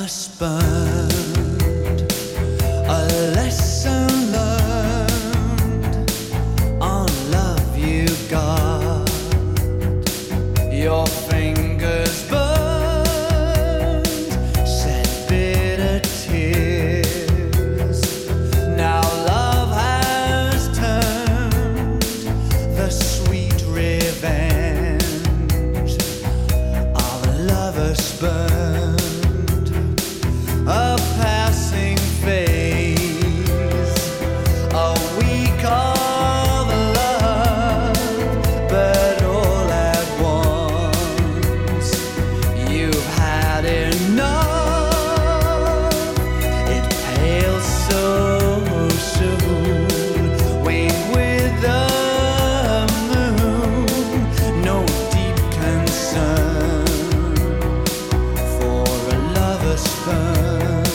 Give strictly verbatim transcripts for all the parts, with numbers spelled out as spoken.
us burned, a lesson learned on love you got. Your fingers burned, shed bitter tears. Now love has turned the sweet revenge of a lover's burned, a passing phase, a week of love, but all at once you've had enough. It pales so soon, wane with the moon. No deep concern for a lover's burned.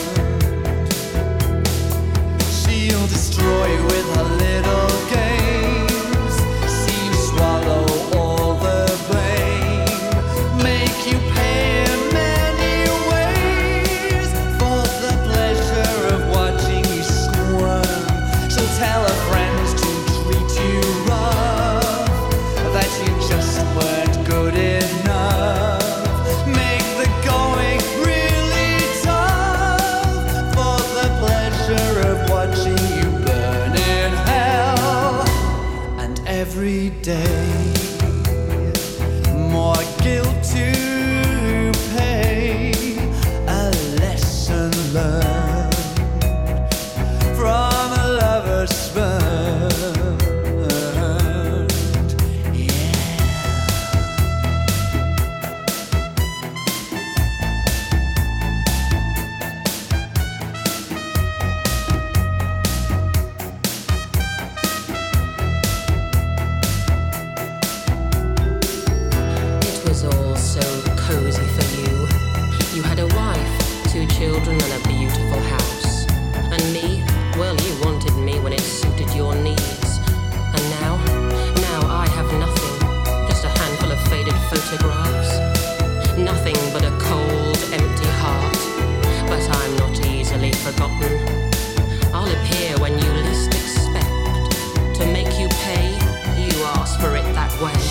She'll destroy with her little games, see you swallow all the blame, make you pay in many ways for the pleasure of watching you squirm. She'll tell her friends to treat you rough, that you just weren't good enough, make the going really tough for the pleasure of watching you burn in hell. And every day more guilt to pay, a lesson learned from a lover's burned. Yeah. It was all so cozy for you. You had a wife, two children, and a beautiful house. And me, well, you wanted me when it suited your needs. And now, now I have nothing, just a handful of faded photographs. Nothing but a cold, empty heart. But I'm not easily forgotten. I'll appear when you least expect. To make you pay, you ask for it that way.